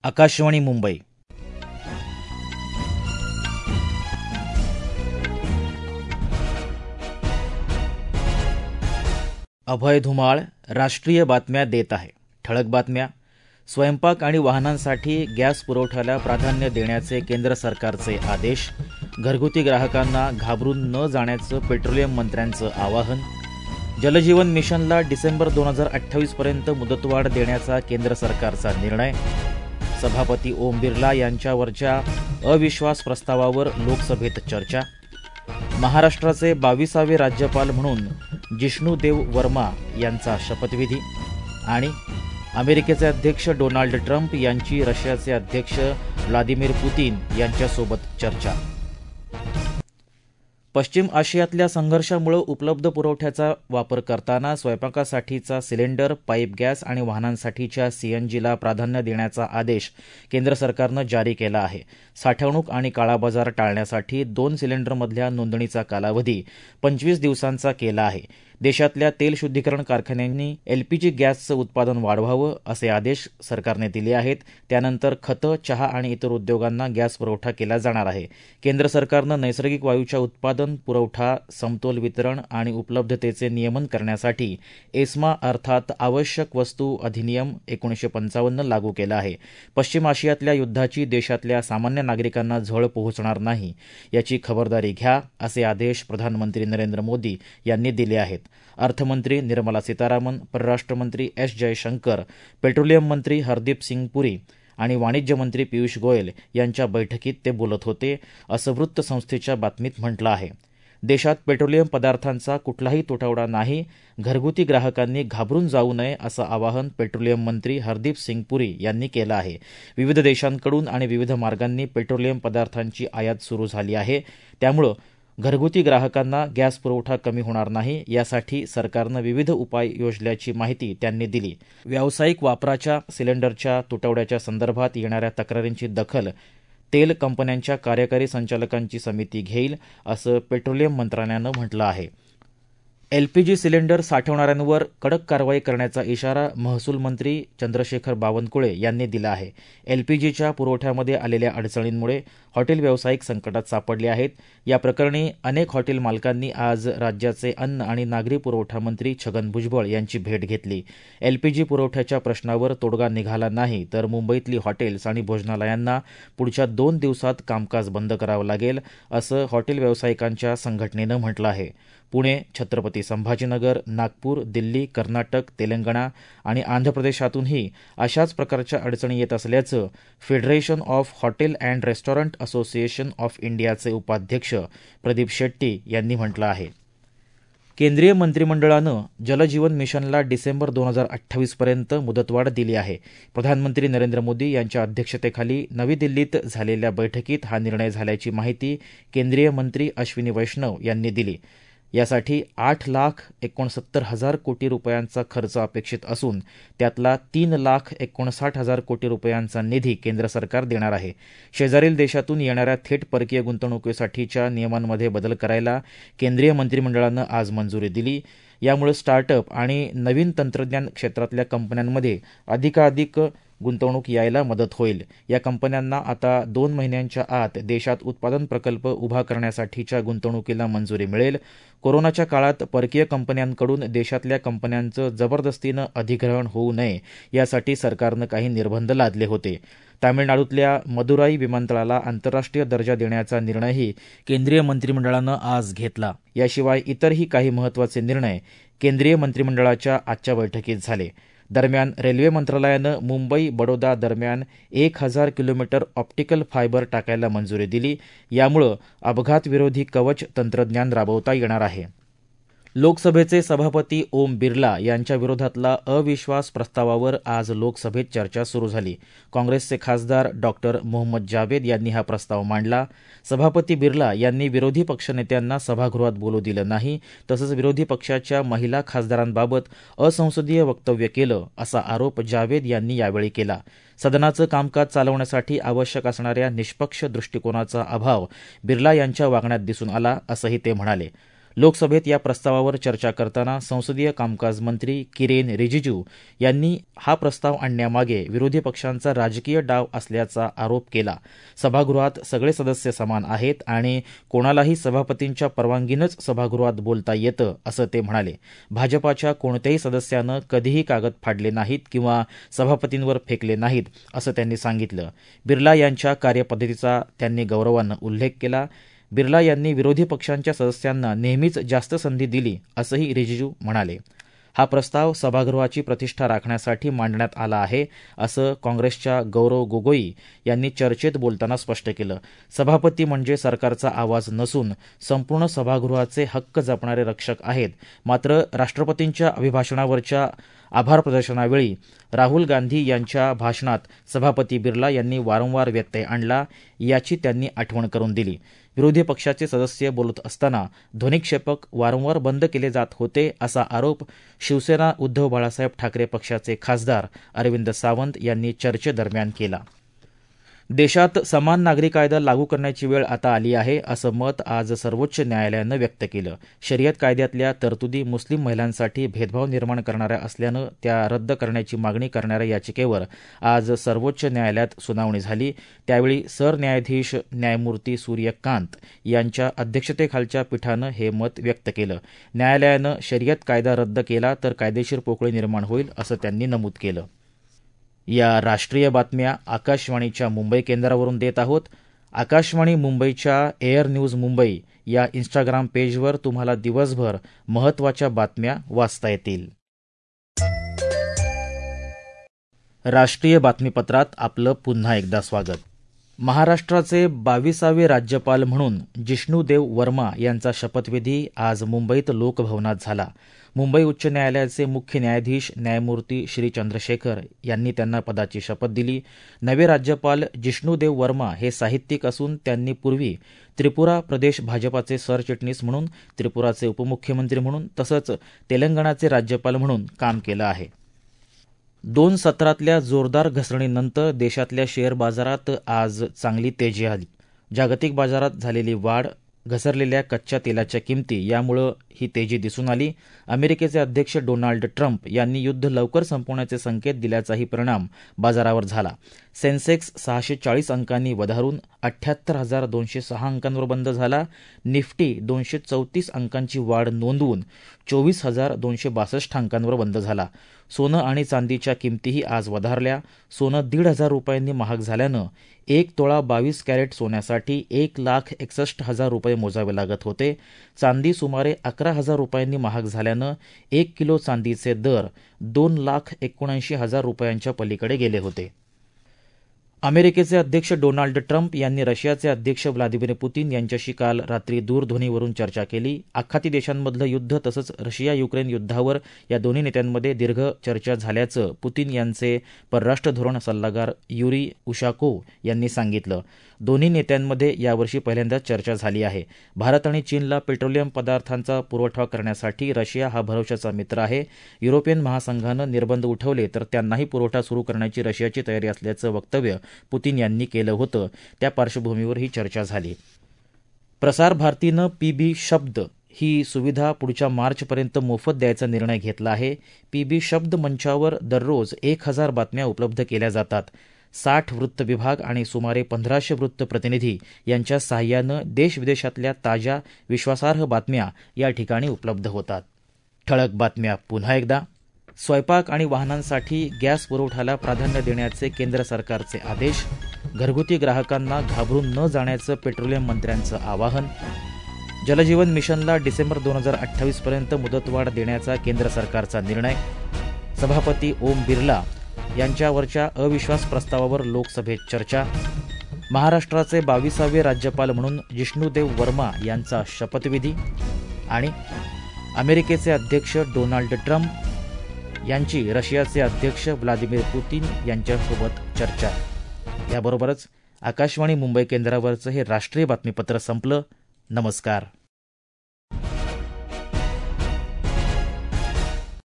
आकाशवाणी मुंबई. अभय धुमाळ राष्ट्रीय बातम्या देत आहे. ठळक बातम्या. स्वयंपाक आणि वाहनांसाठी गॅस पुरवठ्याला प्राधान्य देण्याचे केंद्र सरकारचे आदेश. घरगुती ग्राहकांना घाबरून न जाण्याचं पेट्रोलियम मंत्र्यांचं आवाहन. जलजीवन मिशनला डिसेंबर 2028 पर्यंत मुदतवाढ देण्याचा केंद्र सरकारचा निर्णय. सभापती ओम बिर्ला यांच्यावरच्या अविश्वास प्रस्तावावर लोकसभेत चर्चा. महाराष्ट्राचे 22वे राज्यपाल म्हणून जिष्णुदेव वर्मा यांचा शपथविधी. आणि अमेरिकेचे अध्यक्ष डोनाल्ड ट्रम्प यांची रशियाचे अध्यक्ष व्लादिमीर पुतीन यांच्यासोबत चर्चा. पश्चिम आशियातल्या संघर्षामुळे उपलब्ध पुरवठ्याचा वापर करताना स्वयंपाकासाठीचा सिलेंडर, पाईप गॅस आणि वाहनांसाठीच्या सीएनजीला प्राधान्य देण्याचा आदेश केंद्र सरकारनं जारी केला आहे. साठवणूक आणि काळाबाजार टाळण्यासाठी 2 सिलेंडरमधल्या नोंदणीचा कालावधी 25 दिवसांचा केला आहे. देशातल्या तेल शुद्धीकरण कारखान्यांनी एलपीजी गॅसचं उत्पादन वाढवावं असे आदेश सरकारने दिले आहेत. त्यानंतर खतं, चहा आणि इतर उद्योगांना गॅस पुरवठा केला जाणार आहे. केंद्र सरकारनं नैसर्गिक वायूच्या उत्पादन, पुरवठा, समतोल वितरण आणि उपलब्धतेचे नियमन करण्यासाठी एस्मा अर्थात आवश्यक वस्तू अधिनियम 1955 लागू केला आहे. पश्चिम आशियातल्या युद्धाची देशातल्या सामान्य नागरिकांना झळ पोहोचणार नाही याची खबरदारी घ्या असे आदेश प्रधानमंत्री नरेंद्र मोदी यांनी दिले आहेत. अर्थमंत्री निर्मला सीतारामन, परराष्ट्रमंत्री एस जयशंकर, पेट्रोलियम मंत्री हरदीप सिंग पुरी आणि वाणिज्य मंत्री पियुष गोयल यांच्या बैठकीत ते बोलत होते असं वृत्तसंस्थेच्या बातमीत म्हटलं आहे. देशात पेट्रोलियम पदार्थांचा कुठलाही तुटवडा नाही, घरगुती ग्राहकांनी घाबरून जाऊ नये असं आवाहन पेट्रोलियम मंत्री हरदीप सिंग पुरी यांनी केलं आहे. विविध देशांकडून आणि विविध मार्गांनी पेट्रोलियम पदार्थांची आयात सुरू झाली आहे. त्यामुळं घरगुती ग्राहकांना गॅस पुरवठा कमी होणार नाही यासाठी सरकारनं विविध उपाय योजल्याची माहिती त्यांनी दिली. व्यावसायिक वापराच्या सिलेंडरच्या तुटवड्याच्या संदर्भात येणाऱ्या तक्रारींची दखल तेल कंपन्यांच्या कार्यकारी संचालकांची समिती घेईल असं पेट्रोलियम मंत्रालयानं म्हटलं आहे. एलपीजी सिलेंडर साठवणाऱ्यांवर कडक कारवाई करण्याचा इशारा महसूल मंत्री चंद्रशेखर बावनकुळे यांनी दिला आहे. एलपीजीच्या पुरवठ्यामध्ये आलेल्या अडचणींमुळे हॉटेल व्यावसायिक संकटात सापडले आहेत. या प्रकरणी अनेक हॉटेल मालकांनी आज राज्याचे अन्न आणि नागरी पुरवठा मंत्री छगन भुजबळ यांची भेट घेतली. एलपीजी पुरवठ्याच्या प्रश्नावर तोडगा निघाला नाही तर मुंबईतली हॉटेल्स आणि भोजनालयांना पुढच्या 2 दिवसात कामकाज बंद करावं लागेल असं हॉटेल व्यावसायिकांच्या संघटनेनं म्हटलं आहे. पुणे, छत्रपती संभाजीनगर, नागपूर, दिल्ली, कर्नाटक, तेलंगणा आणि आंध्र प्रदेशातूनही अशाच प्रकारच्या अडचणी येत असल्याचं federation of hotel and restaurant association of इंडियाचे उपाध्यक्ष प्रदीप शेट्टी यांनी म्हटलं आहे. केंद्रीय मंत्रिमंडळानं जलजीवन मिशनला डिसेंबर 2028 पर्यंत मुदतवाढ दिली आहे. प्रधानमंत्री नरेंद्र मोदी यांच्या अध्यक्षतेखाली नवी दिल्लीत झालेल्या बैठकीत हा निर्णय झाल्याची माहिती केंद्रीय मंत्री अश्विनी वैष्णव यांनी दिली. यासाठी 8,69,000 कोटी रुपयांचा खर्च अपेक्षित असून त्यातला 3,59,000 कोटी रुपयांचा निधी केंद्र सरकार देणार आहे. शेजारील देशातून येणाऱ्या थेट परकीय गुंतवणुकीसाठीच्या नियमांमध्ये बदल करायला केंद्रीय मंत्रिमंडळानं आज मंजुरी दिली. यामुळे स्टार्टअप आणि नवीन तंत्रज्ञान क्षेत्रातल्या कंपन्यांमध्ये अधिकाधिक गुंतवणूक यायला मदत होईल. या कंपन्यांना आता 2 महिन्यांच्या आत देशात उत्पादन प्रकल्प उभा करण्यासाठीच्या गुंतवणुकीला मंजुरी मिळेल. कोरोनाच्या काळात परकीय कंपन्यांकडून देशातल्या कंपन्यांचं जबरदस्तीनं अधिग्रहण होऊ नये यासाठी सरकारनं काही निर्बंध लादले होते. तामिळनाडूतल्या मदुराई विमानतळाला आंतरराष्ट्रीय दर्जा देण्याचा निर्णयही केंद्रीय मंत्रिमंडळानं आज घेतला. याशिवाय इतरही काही महत्त्वाचे निर्णय केंद्रीय मंत्रिमंडळाच्या आजच्या बैठकीत झाले. दरम्यान रेल्वे मंत्रालयानं मुंबई बडोदा दरम्यान 1,000 किलोमीटर ऑप्टिकल फायबर टाकायला मंजुरी दिली. यामुळं अपघातविरोधी कवच तंत्रज्ञान राबवता येणार आहे. लोकसभेचे सभापती ओम बिर्ला यांच्या विरोधातला अविश्वास प्रस्तावावर आज लोकसभेत चर्चा सुरू झाली. काँग्रेसचे खासदार डॉक्टर मोहम्मद जावेद यांनी हा प्रस्ताव मांडला. सभापती बिर्ला यांनी विरोधी पक्षनेत्यांना सभागृहात बोलू दिलं नाही, तसंच विरोधी पक्षाच्या महिला खासदारांबाबत असंसदीय वक्तव्य केलं असा आरोप जावेद यांनी यावेळी केला. सदनाचं कामकाज चालवण्यासाठी आवश्यक असणाऱ्या निष्पक्ष दृष्टिकोनाचा अभाव बिर्ला यांच्या वागण्यात दिसून आला असंही ते म्हणाले. लोकसभेत या प्रस्तावावर चर्चा करताना संसदीय कामकाज मंत्री किरेन रिजिजू यांनी हा प्रस्ताव आणण्यामागे विरोधी पक्षांचा राजकीय डाव असल्याचा आरोप केला. सभागृहात सगळे सदस्य समान आहेत आणि कोणालाही सभापतींच्या परवानगीनंच सभागृहात बोलता येतं, असं ते म्हणाले. भाजपाच्या कोणत्याही सदस्यानं कधीही कागद फाडले नाहीत किंवा सभापतींवर फेकले नाहीत, असं त्यांनी सांगितलं. बिर्ला यांच्या कार्यपद्धतीचा त्यांनी गौरवानं उल्लेख केला. बिर्ला यांनी विरोधी पक्षांच्या सदस्यांना नेहमीच जास्त संधी दिली, असंही रिजिजू म्हणाले. हा प्रस्ताव सभागृहाची प्रतिष्ठा राखण्यासाठी मांडण्यात आला आहे, असं काँग्रेसच्या गौरव गोगोई यांनी चर्चेत बोलताना स्पष्ट केलं. सभापती म्हणजे सरकारचा आवाज नसून संपूर्ण सभागृहाचे हक्क जपणारे रक्षक आहेत. मात्र राष्ट्रपतींच्या अभिभाषणावरच्या आभार प्रदर्शनावेळी राहुल गांधी यांच्या भाषणात सभापती बिर्ला यांनी वारंवार व्यत्यय आणला, याची त्यांनी आठवण करून दिली. विरोधी पक्षाचे सदस्य बोलत असताना ध्वनिक्षेपक वारंवार बंद केले जात होते, असा आरोप शिवसेना उद्धव बाळासाहेब ठाकरे पक्षाचे खासदार अरविंद सावंत यांनी चर्चेदरम्यान केला. देशात समान नागरी कायदा लागू करण्याची वेळ आता आली आहे, असं मत आज सर्वोच्च न्यायालयानं व्यक्त केलं. शरीयत कायद्यातल्या तरतुदी मुस्लिम महिलांसाठी भेदभाव निर्माण करणाऱ्या असल्यानं त्या रद्द करण्याची मागणी करणाऱ्या याचिकेवर आज सर्वोच्च न्यायालयात सुनावणी झाली. त्यावेळी सरन्यायाधीश न्यायमूर्ती सूर्यकांत यांच्या अध्यक्षतेखालच्या पीठानं हे मत व्यक्त केलं. न्यायालयानं शरीयत कायदा रद्द केला तर कायदेशीर पोकळी निर्माण होईल, असं त्यांनी नमूद केलं. या राष्ट्रीय बातम्या आकाशवाणीच्या मुंबई केंद्रावरून देत आहोत. आकाशवाणी मुंबईच्या एअर न्यूज मुंबई या इंस्टाग्राम पेजवर तुम्हाला दिवसभर महत्त्वाच्या बातम्या वाचता येतील. राष्ट्रीय बातमीपत्रात आपलं पुन्हा एकदा स्वागत. महाराष्ट्राचे 22वे राज्यपाल म्हणून जिष्णुदेव वर्मा यांचा शपथविधी आज मुंबईत लोकभवनात झाला. मुंबई उच्च न्यायालयाचे मुख्य न्यायाधीश न्यायमूर्ती श्री चंद्रशेखर यांनी त्यांना पदाची शपथ दिली. नवे राज्यपाल जिष्णुदेव वर्मा हे साहित्यिक असून त्यांनी पूर्वी त्रिपुरा प्रदेश भाजपाचे सरचिटणीस म्हणून, त्रिपुराचे उपमुख्यमंत्री म्हणून तसंच तेलंगणाचे राज्यपाल म्हणून काम केलं आहे. 2 सत्रातल्या जोरदार घसरणीनंतर देशातल्या शेअर बाजारात आज चांगली तेजी आली. जागतिक बाजारात झालेली वाढ, घसरलेल्या कच्च्या तेलाच्या किमती यामुळे ही तेजी दिसून आली. अमेरिकेचे अध्यक्ष डोनाल्ड ट्रम्प यांनी युद्ध लवकर संपवण्याचे संकेत दिल्याचाही परिणाम बाजारावर झाला. सेन्सेक्स 640 अंकांनी वधारून 78,206 अंकांवर बंद झाला. निफ्टी 234 अंकांची वाढ नोंदवून 24,262 अंकांवर बंद झाला. सोनं आणि चांदीच्या किमतीही आज वधारल्या. सोनं 1,500 रुपयांनी महाग झाल्यानं 1 तोळा 22 कॅरेट सोन्यासाठी 1,61,000 रुपये मोजावे लागत होते. चांदी सुमारे 11,000 रुपयांनी महाग झाल्यानं 1 किलो चांदीचे दर 2,79,000 रुपयांच्या पलीकडे गेले होते. अमेरिकेचे अध्यक्ष डोनाल्ड ट्रम्प यांनी रशियाचे अध्यक्ष व्लादिमीर पुतीन यांच्याशी काल रात्री दूरध्वनीवरून चर्चा केली. आखाती देशांमधलं युद्ध तसंच रशिया युक्रेन युद्धावर या दोन्ही नेत्यांमध्ये दीर्घ चर्चा झाल्याचं पुतीन यांचे परराष्ट्र धोरण सल्लागार युरी उशाकोव यांनी सांगितलं. दोन्ही नेत्यांमध्ये यावर्षी पहिल्यांदाच चर्चा झाली आहे. भारत आणि चीनला पेट्रोलियम पदार्थांचा पुरवठा करण्यासाठी रशिया हा भरवशाचा मित्र आहे. युरोपियन महासंघानं निर्बंध उठवले तर त्यांनाही पुरवठा सुरू करण्याची रशियाची तयारी असल्याचं वक्तव्य पुतीन यांनी केलं होतं. त्या पार्श्वभूमीवर ही चर्चा झाली. प्रसार भारतीनं पीबी शब्द ही सुविधा पुढच्या मार्चपर्यंत मोफत द्यायचा निर्णय घेतला आहे. पीबी शब्द मंचावर दररोज 1,000 बातम्या उपलब्ध केल्या जातात. 60 वृत्त विभाग आणि सुमारे 1,500 वृत्त प्रतिनिधी यांच्या साहाय्यानं देशविदेशातल्या ताज्या विश्वासार्ह बातम्या या ठिकाणी उपलब्ध होतात. ठळक बातम्या पुन्हा एकदा. स्वयंपाक आणि वाहनांसाठी गॅस पुरवठ्याला प्राधान्य देण्याचे केंद्र सरकारचे आदेश. घरगुती ग्राहकांना घाबरून न जाण्याचं पेट्रोलियम मंत्र्यांचं आवाहन. जलजीवन मिशनला डिसेंबर 2028 पर्यंत मुदतवाढ देण्याचा केंद्र सरकारचा निर्णय. सभापती ओम बिर्ला यांच्यावरच्या अविश्वास प्रस्तावावर लोकसभेत चर्चा. महाराष्ट्राचे 22वे राज्यपाल म्हणून जिष्णुदेव वर्मा यांचा शपथविधी. आणि अमेरिकेचे अध्यक्ष डोनाल्ड ट्रम्प यांची रशियाचे अध्यक्ष व्लादिमीर पुतीन यांच्यासोबत चर्चा. याबरोबरच आकाशवाणी मुंबई केंद्रावरचं हे राष्ट्रीय बातमीपत्र संपलं. नमस्कार.